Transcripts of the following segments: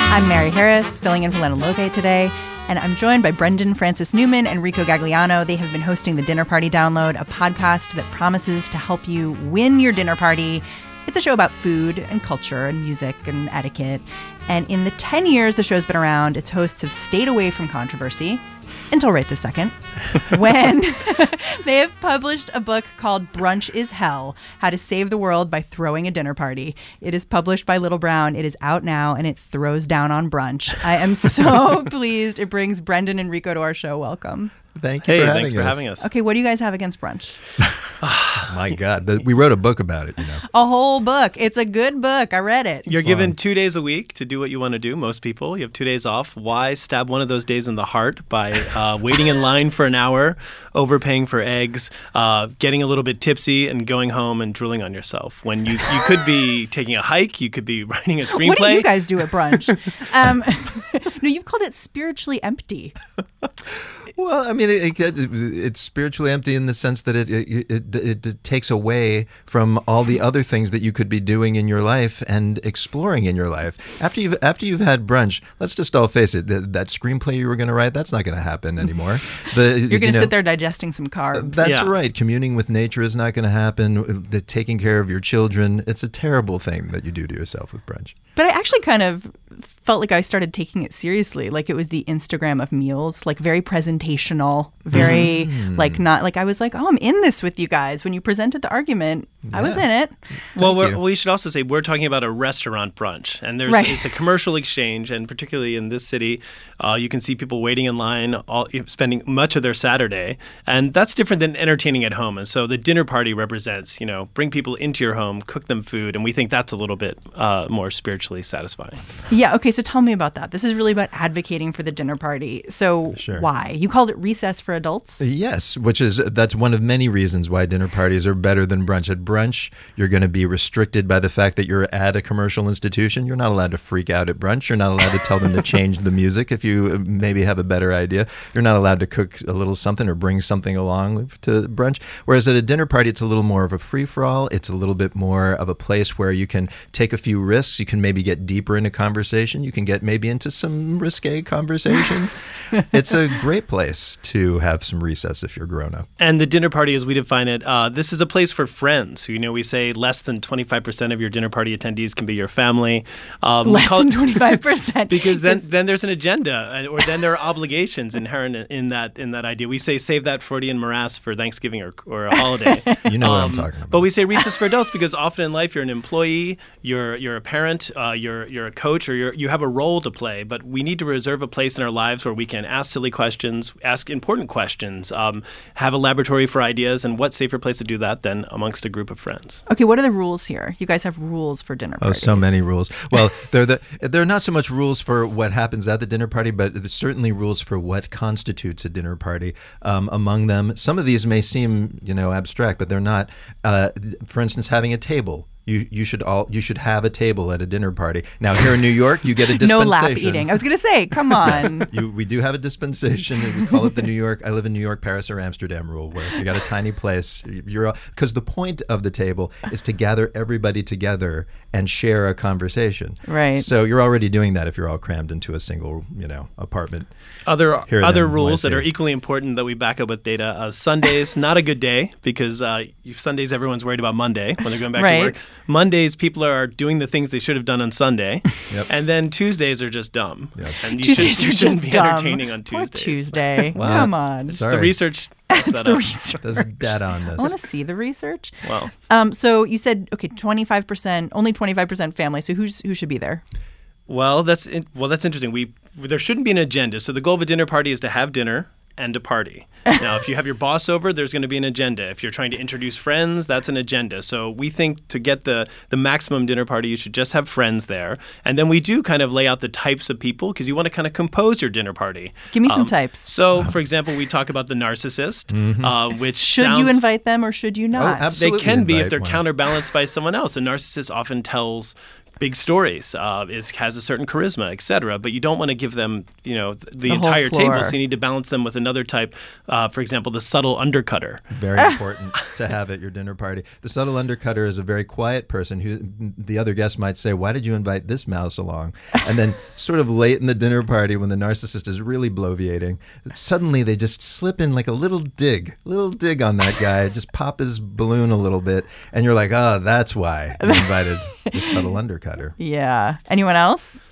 I'm Mary Harris, filling in for Lena Lope today, and I'm joined by Brendan Francis Newman and Rico Gagliano. They have been hosting the Dinner Party Download, a podcast that promises to help you win your dinner party. It's a show about food and culture and music and etiquette. And in the 10 years the show's been around, its hosts have stayed away from controversy until right this second, when they have published a book called Brunch is Hell, How to Save the World by Throwing a Dinner Party. It is published by Little Brown. It is out now, and it throws down on brunch. I am so pleased it brings Brendan and Rico to our show. Welcome. Thank you Thanks for having us. Okay, what do you guys have against brunch? My God, we wrote a book about it, A whole book. It's a good book. I read it. You're given 2 days a week to do what you want to do. Most people, you have 2 days off. Why stab one of those days in the heart by waiting in line for an hour, overpaying for eggs, getting a little bit tipsy, and going home and drooling on yourself? When you could be taking a hike, you could be writing a screenplay. What do you guys do at brunch? No, you've called it spiritually empty. Well, I mean, it's spiritually empty in the sense that it takes away from all the other things that you could be doing in your life and exploring in your life. After you've had brunch, let's just all face it, that screenplay you were going to write, that's not going to happen anymore. You're going to sit there digesting some carbs. That's right. Communing with nature is not going to happen. Taking care of your children, it's a terrible thing that you do to yourself with brunch. But I actually kind of felt like I started taking it seriously. Like it was the Instagram of meals, like very presentational, very not like I was like, oh, I'm in this with you guys. When you presented the argument, I was in it. Well, we should also say we're talking about a restaurant brunch, and it's a commercial exchange, and particularly in this city, you can see people waiting in line, spending much of their Saturday, and that's different than entertaining at home. And so the dinner party represents, bring people into your home, cook them food, and we think that's a little bit more spiritually satisfying. Yeah. Okay. So tell me about that. This is really about advocating for the dinner party. So Why? You called it recess for adults? Yes, that's one of many reasons why dinner parties are better than brunch. At brunch, you're going to be restricted by the fact that you're at a commercial institution. You're not allowed to freak out at brunch. You're not allowed to tell them to change the music if you maybe have a better idea. You're not allowed to cook a little something or bring something along to brunch. Whereas at a dinner party, it's a little more of a free-for-all. It's a little bit more of a place where you can take a few risks. You can maybe get deeper into conversation. You can get maybe into some risque conversation. It's a great place to have some recess if you're grown up. And the dinner party, as we define it, this is a place for friends. We say less than 25% of your dinner party attendees can be your family. Less than 25%. Because then there's an agenda, or then there are obligations inherent in that idea. We say save that Freudian morass for Thanksgiving or a holiday. You know what I'm talking about. But we say recess for adults because often in life you're an employee, you're a parent, you're a coach, or you have a role to play. But we need to reserve a place in our lives where we can ask silly questions, ask important questions, have a laboratory for ideas, and what safer place to do that than amongst a group of friends. Okay, what are the rules here? You guys have rules for dinner parties. Oh, so many rules. Well, they're not so much rules for what happens at the dinner party, but there's certainly rules for what constitutes a dinner party. Among them, some of these may seem, abstract, but they're not. For instance, having a table. You should have a table at a dinner party. Now, here in New York, you get a dispensation. No lap eating. I was going to say, come on. We do have a dispensation. We call it the New York, I live in New York, Paris, or Amsterdam rule, where you got a tiny place. Because the point of the table is to gather everybody together and share a conversation. Right. So you're already doing that if you're all crammed into a single, apartment. Other rules that are equally important that we back up with data. Sundays, not a good day, because Sundays everyone's worried about Monday when they're going back to work. Mondays, people are doing the things they should have done on Sunday. Yep. And then Tuesdays are just dumb. Yep. And Tuesdays are just be dumb. Entertaining on Tuesdays. Poor Tuesday. Wow. Come on. It's the research. It's the research. There's data on this. I want to see the research. Wow. So you said, okay, 25%, only 25% family. So who should be there? Well, that's interesting. There shouldn't be an agenda. So the goal of a dinner party is to have dinner and a party. Now, if you have your boss over, there's going to be an agenda. If you're trying to introduce friends, that's an agenda. So we think to get the maximum dinner party, you should just have friends there. And then we do kind of lay out the types of people because you want to kind of compose your dinner party. Give me some types. So, for example, we talk about the narcissist, which should you invite them or should you not? Oh, absolutely. They can be if they're counterbalanced by someone else. A narcissist often tells big stories, has a certain charisma, etc. But you don't want to give them, the entire whole floor. table. So you need to balance them with another type. For example, the subtle undercutter. Very important to have at your dinner party. The subtle undercutter is a very quiet person who the other guests might say, "Why did you invite this mouse along?" And then sort of late in the dinner party when the narcissist is really bloviating, suddenly they just slip in like a little dig on that guy, just pop his balloon a little bit, and you're like, "Oh, that's why you invited the subtle undercutter." Yeah. Anyone else?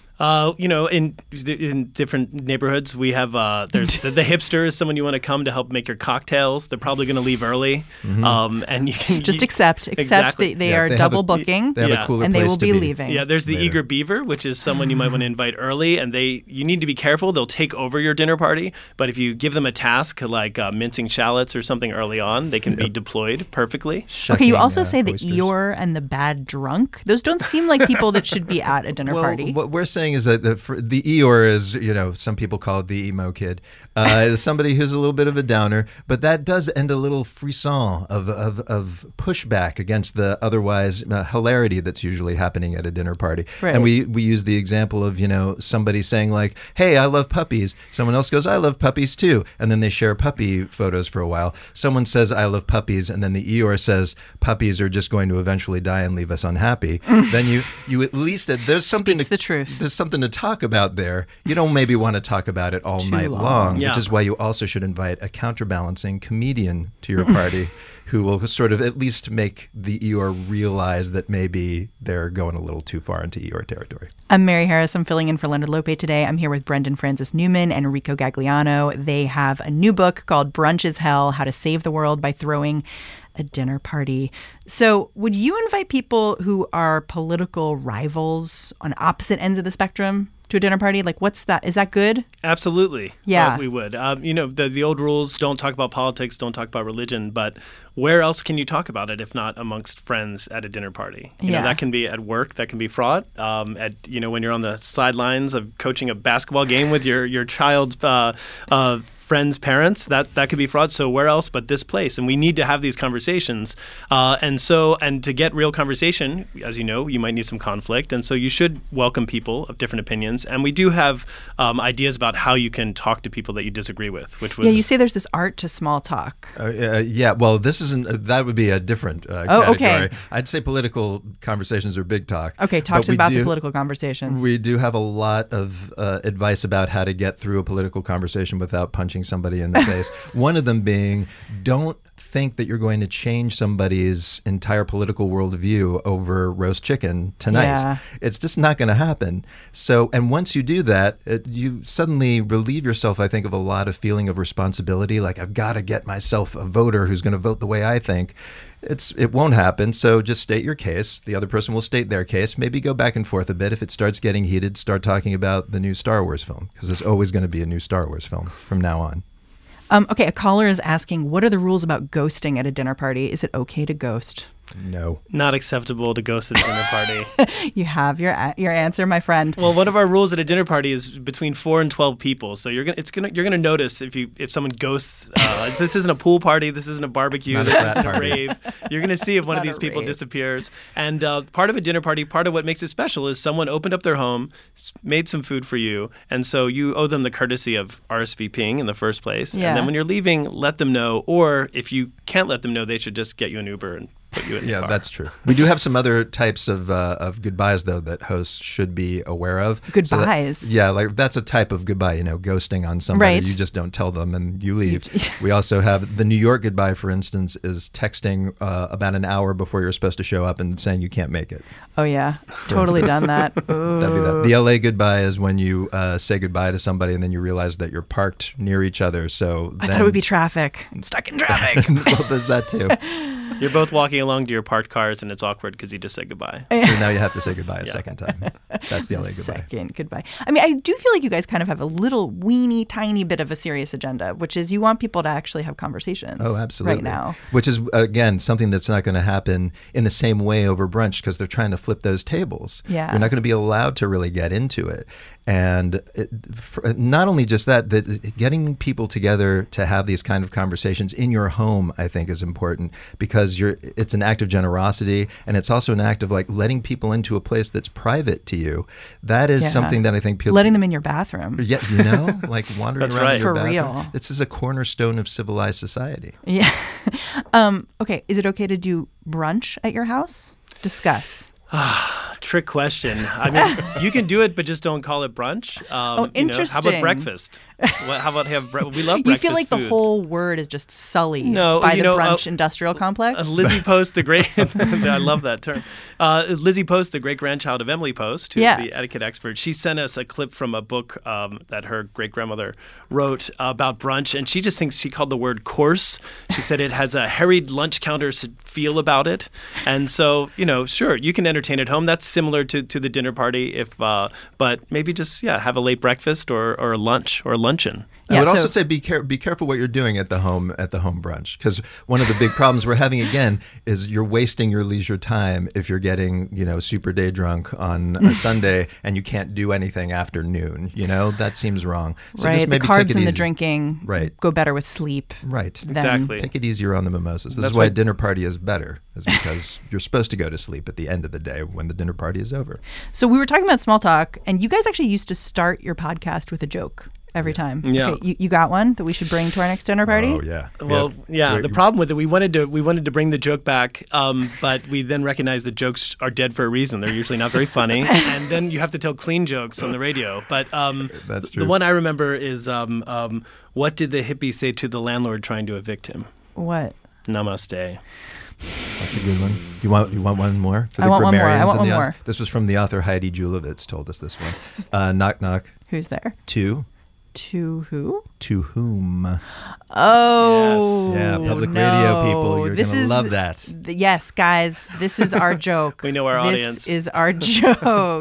In different neighborhoods, we have there's the hipster is someone you want to come to help make your cocktails. They're probably going to leave early, and you can Just accept exactly. they are they double have a- booking, They have a cooler and they place will to be leaving. Yeah, there's the later. eager beaver, which is someone you might want to invite early, and you need to be careful. They'll take over your dinner party, but if you give them a task like mincing shallots or something early on, they can be deployed perfectly. Okay, you Shucking, also say the oysters. Eeyore and the bad drunk. Those don't seem like people that should be at a dinner Well, party. what we're saying is that the Eeyore is, some people call it the emo kid, is somebody who's a little bit of a downer, but that does end a little frisson of pushback against the otherwise hilarity that's usually happening at a dinner party. Right. And we use the example of, somebody saying like, "Hey, I love puppies." Someone else goes, "I love puppies too." And then they share puppy photos for a while. Someone says, "I love puppies." And then the Eeyore says, "Puppies are just going to eventually die and leave us unhappy." Then you at least, there's something Speaks the truth. There's something to talk about there. You don't maybe want to talk about it all Too night long. long, Yeah. which is why you also should invite a counterbalancing comedian to your party who will sort of at least make the Eeyore realize that maybe they're going a little too far into Eeyore territory. I'm Mary Harris. I'm filling in for Leonard Lope today. I'm here with Brendan Francis Newman and Enrico Gagliano. They have a new book called Brunch is Hell: How to Save the World by Throwing a Dinner Party. So would you invite people who are political rivals on opposite ends of the spectrum to a dinner party? Like, what's that? Is that good? Absolutely. Yeah. We would. The old rules, don't talk about politics, don't talk about religion, but where else can you talk about it if not amongst friends at a dinner party? Yeah. That can be at work, that can be fraught. When you're on the sidelines of coaching a basketball game with your child's friends' parents, that could be fraud. So where else but this place? And we need to have these conversations. And to get real conversation, as you know, you might need some conflict. And so you should welcome people of different opinions. And we do have ideas about how you can talk to people that you disagree with, which was... Yeah, you say there's this art to small talk. Yeah, well, this isn't, that would be a different category. Okay. I'd say political conversations are big talk. Okay, talk to about the political conversations. We do have a lot of advice about how to get through a political conversation without punching somebody in the face. One of them being, don't think that you're going to change somebody's entire political worldview over roast chicken tonight. Yeah. It's just not going to happen. So, and once you do that, you suddenly relieve yourself, I think, of a lot of feeling of responsibility. Like, I've got to get myself a voter who's going to vote the way I think. It won't happen. So just state your case. The other person will state their case. Maybe go back and forth a bit. If it starts getting heated, start talking about the new Star Wars film, because there's always going to be a new Star Wars film from now on. Okay, a caller is asking, what are the rules about ghosting at a dinner party? Is it okay to ghost? No. Not acceptable to ghost at a dinner party. You have your answer, my friend. Well, one of our rules at a dinner party is between 4 and 12 people. So you're gonna notice if someone ghosts. This isn't a pool party. This isn't a barbecue. It's not a This frat isn't a party. rave. You're gonna see if one of not these a people rave. disappears. And part of a dinner party, part of what makes it special is someone opened up their home, made some food for you, and so you owe them the courtesy of RSVPing in the first place. Yeah. And then when you're leaving, let them know. Or if you can't let them know, they should just get you an Uber and put you in the Yeah, car. that's true. We do have some other types of goodbyes, though, that hosts should be aware of. Goodbyes? Like that's a type of goodbye, ghosting on somebody. Right. You just don't tell them and you leave. We also have the New York goodbye, for instance, is texting about an hour before you're supposed to show up and saying you can't make it. Oh, yeah. Totally done that. That'd be that. The LA goodbye is when you say goodbye to somebody and then you realize that you're parked near each other. So I thought it would be traffic. I'm stuck in traffic. Well, there's that too. You're both walking along to your parked cars, and it's awkward because you just said goodbye. So now you have to say goodbye a second time. That's the LA goodbye. Second goodbye. I mean, I do feel like you guys kind of have a little weeny tiny bit of a serious agenda, which is you want people to actually have conversations. Oh, absolutely. Right now. Which is, again, something that's not going to happen in the same way over brunch because they're trying to flip those tables. Yeah. You're not going to be allowed to really get into it. And not only just that, getting people together to have these kind of conversations in your home, I think, is important because because it's an act of generosity, and it's also an act of like letting people into a place that's private to you. That is something that I think people letting them in your bathroom. Yeah, like wandering around in your bathroom. Real. This is a cornerstone of civilized society. Yeah. Okay, is it okay to do brunch at your house? Discuss. Trick question. I mean, you can do it, but just don't call it brunch. Interesting. How about breakfast? How about we love breakfast You feel like foods. The whole word is just sullied by the brunch industrial complex? Lizzie Post, the great, I love that term. Lizzie Post, the great-grandchild of Emily Post, who's the etiquette expert, she sent us a clip from a book that her great-grandmother wrote about brunch, and she just thinks she called the word coarse. She said it has a harried lunch counter feel about it. And so, sure, you can entertain at home. That's similar to the dinner party, but maybe just, have a late breakfast or a lunch or a luncheon. I would also say be careful what you're doing at the home brunch, because one of the big problems we're having again is you're wasting your leisure time if you're getting super day drunk on a Sunday and you can't do anything after noon. That seems wrong. So just maybe the carbs take it and easy. The drinking go better with sleep. Right, exactly. Take it easier on the mimosas. This is why a dinner party is better, is because you're supposed to go to sleep at the end of the day when the dinner party is over. So we were talking about small talk, and you guys actually used to start your podcast with a joke. Every time. Yeah. Okay, you got one that we should bring to our next dinner party? Oh, yeah. Well, the problem with it, we wanted to bring the joke back, but we then recognized that jokes are dead for a reason. They're usually not very funny. And then you have to tell clean jokes on the radio. But that's true. The one I remember is, what did the hippie say to the landlord trying to evict him? What? Namaste. That's a good one. You want one more? For the I want one more. grammarians I want and one more. This was from the author Heidi Julavitz told us this one. Knock, knock. Who's there? To who? To whom? Oh, yes. Yeah, public radio people. You're going to love that. Yes, guys, this is our joke. We know our audience. This is our joke.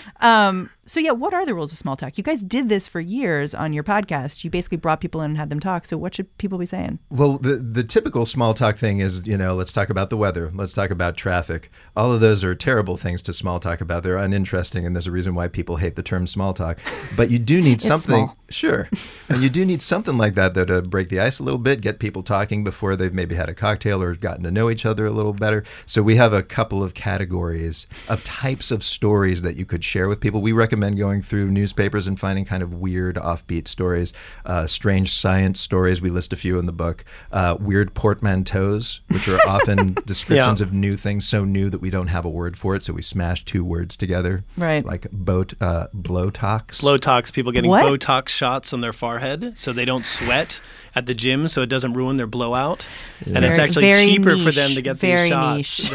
So what are the rules of small talk? You guys did this for years on your podcast. You basically brought people in and had them talk. So what should people be saying? Well, the typical small talk thing is, let's talk about the weather. Let's talk about traffic. All of those are terrible things to small talk about. They're uninteresting, and there's a reason why people hate the term small talk. But you do need something. Sure. And you do need something like that, though, to break the ice a little bit, get people talking before they've maybe had a cocktail or gotten to know each other a little better. So we have a couple of categories of types of stories that you could share with people. We recommend going through newspapers and finding kind of weird, offbeat stories, strange science stories. We list a few in the book. Weird portmanteaus, which are often descriptions of new things, so new that we don't have a word for it, so we smash two words together. Right. Like Botox. Botox, people getting Botox shots on their forehead so they don't sweat at the gym, so it doesn't ruin their blowout. And it's actually cheaper for them to get these shots.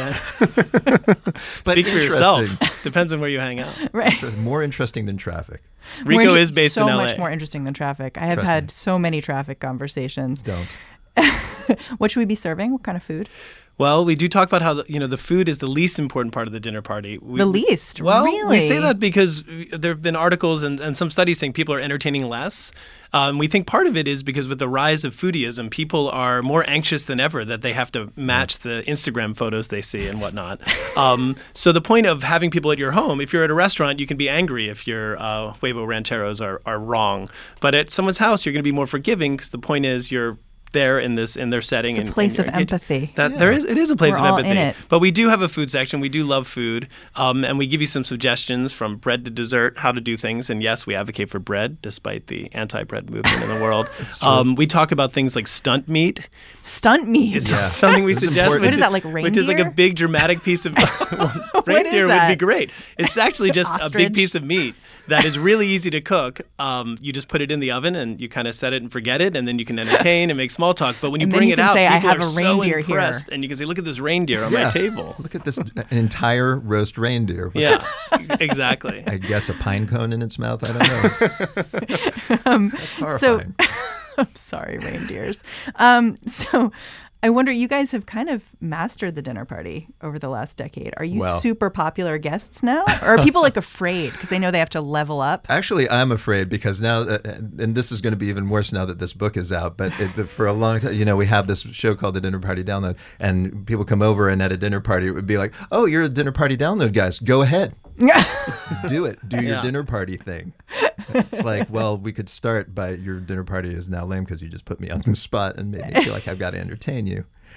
But speak for yourself. Depends on where you hang out. Right. More interesting than traffic. Rico is based in LA. So much more interesting than traffic. I have had so many traffic conversations. Don't. What should we be serving? What kind of food? Well, we do talk about how the food is the least important part of the dinner party. The least? Well, really? We say that because there have been articles and some studies saying people are entertaining less. We think part of it is because with the rise of foodieism, people are more anxious than ever that they have to match the Instagram photos they see and whatnot. So the point of having people at your home, if you're at a restaurant, you can be angry if your huevo rancheros are wrong. But at someone's house, you're going to be more forgiving because the point is you're there in their setting. It's a place of empathy. It is a place of empathy. In it. But we do have a food section. We do love food. And we give you some suggestions from bread to dessert, how to do things. And yes, we advocate for bread, despite the anti-bread movement in the world. We talk about things like stunt meat. Stunt meat? It's something we suggest. What is that, like reindeer? Which is like a big dramatic piece of... reindeer would be great. It's actually just a big piece of meat that is really easy to cook. You just put it in the oven and you kind of set it and forget it. And then you can entertain and make small talk, but when you bring it out, people are so impressed, and you can say, "Look at this reindeer on my table. Look at this an entire roast reindeer." Yeah, exactly. I guess a pine cone in its mouth. I don't know. That's horrifying. I'm sorry, reindeers. So I wonder, you guys have kind of mastered the dinner party over the last decade. Are you super popular guests now? Or are people afraid because they know they have to level up? Actually, I'm afraid because now, and this is going to be even worse now that this book is out, but for a long time, we have this show called The Dinner Party Download, and people come over and at a dinner party, it would be like, "Oh, you're a Dinner Party Download guys. Go ahead. Do it. Do your dinner party thing." It's like, well, we could start by your dinner party is now lame because you just put me on the spot and made me feel like I've got to entertain you.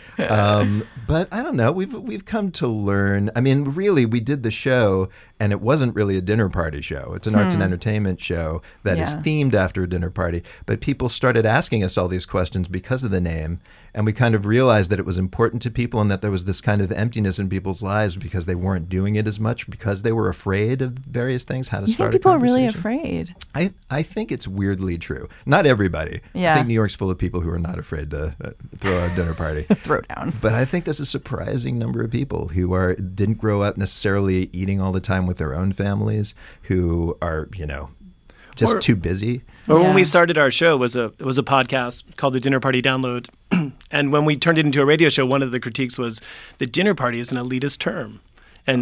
But I don't know. We've come to learn. I mean, really, we did the show, and it wasn't really a dinner party show. It's an arts and entertainment show that is themed after a dinner party. But people started asking us all these questions because of the name, and we kind of realized that it was important to people and that there was this kind of emptiness in people's lives because they weren't doing it as much because they were afraid of various things, how to start a conversation. You think people are really afraid? I think it's weirdly true. Not everybody. Yeah. I think New York's full of people who are not afraid to throw a dinner party. Throw down. But I think there's a surprising number of people who didn't grow up necessarily eating all the time with their own families, who are, just too busy. Or when we started our show, it was a podcast called The Dinner Party Download. And when we turned it into a radio show, one of the critiques was the dinner party is an elitist term. I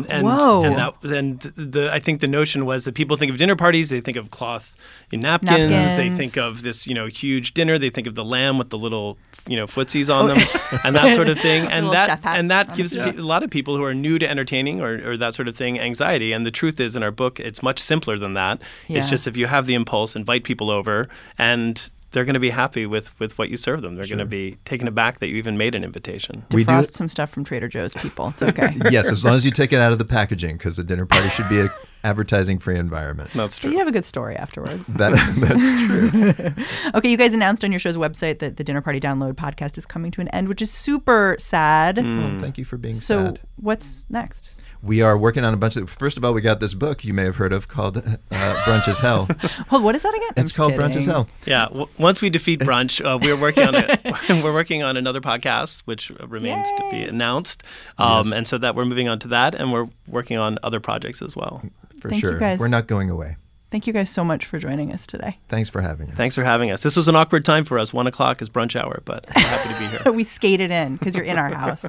think the notion was that people think of dinner parties, they think of cloth napkins. They think of this, huge dinner. They think of the lamb with the little, footsies on them and that sort of thing. And that gives a lot of people who are new to entertaining or that sort of thing anxiety. And the truth is, in our book, it's much simpler than that. Yeah. It's just if you have the impulse, invite people over, and they're going to be happy with what you serve them. They're going to be taken aback that you even made an invitation. Defrost some stuff from Trader Joe's, people. It's okay. Yes, as long as you take it out of the packaging, because the dinner party should be an advertising-free environment. That's true. But you have a good story afterwards. That's true. Okay, you guys announced on your show's website that the Dinner Party Download podcast is coming to an end, which is super sad. Well, thank you for being sad. So what's next? We are working on a bunch of... First of all, we got this book you may have heard of called Brunch is Hell. Well, what is that again? It's called Brunch is Hell. Yeah. Once we defeat brunch, we're working on it. We're working on another podcast, which remains to be announced. And so that we're moving on to that, and we're working on other projects as well. Thank you guys. We're not going away. Thank you guys so much for joining us today. Thanks for having us. Thanks for having us. This was an awkward time for us. 1:00 is brunch hour, but I'm happy to be here. We skated in because you're in our house.